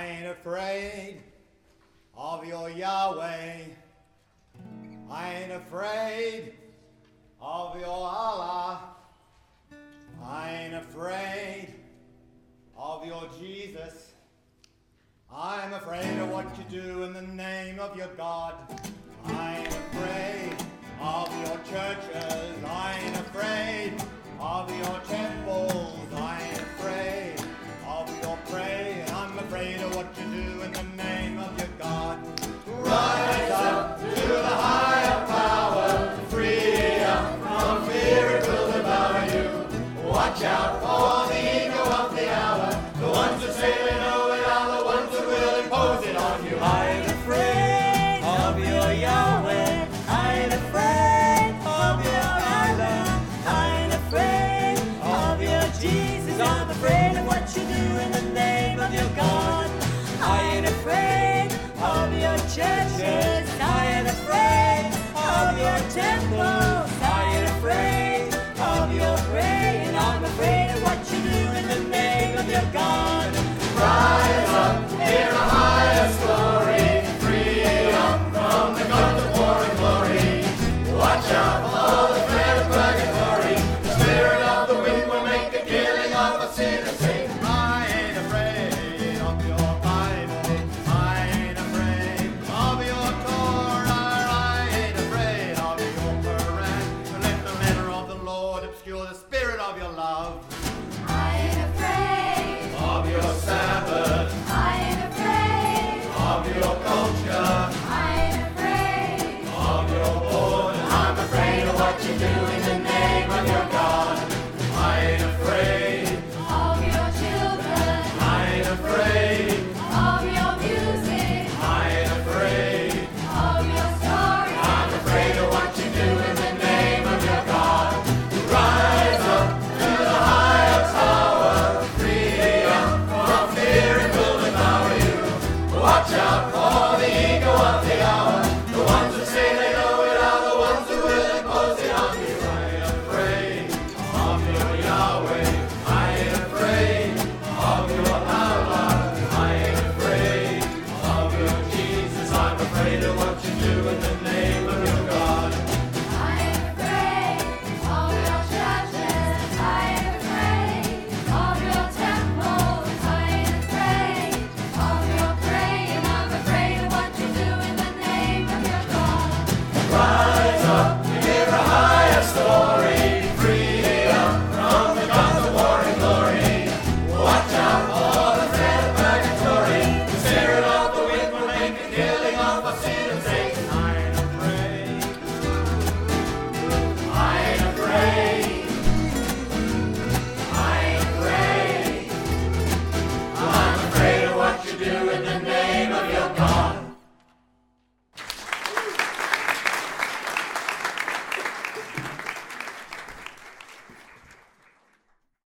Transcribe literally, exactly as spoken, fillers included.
ain't afraid of your Yahweh. I ain't afraid of your Allah. I ain't afraid of your Jesus. I'm afraid of what you do in the name of your God. I ain't afraid of your churches. I ain't afraid of your temples.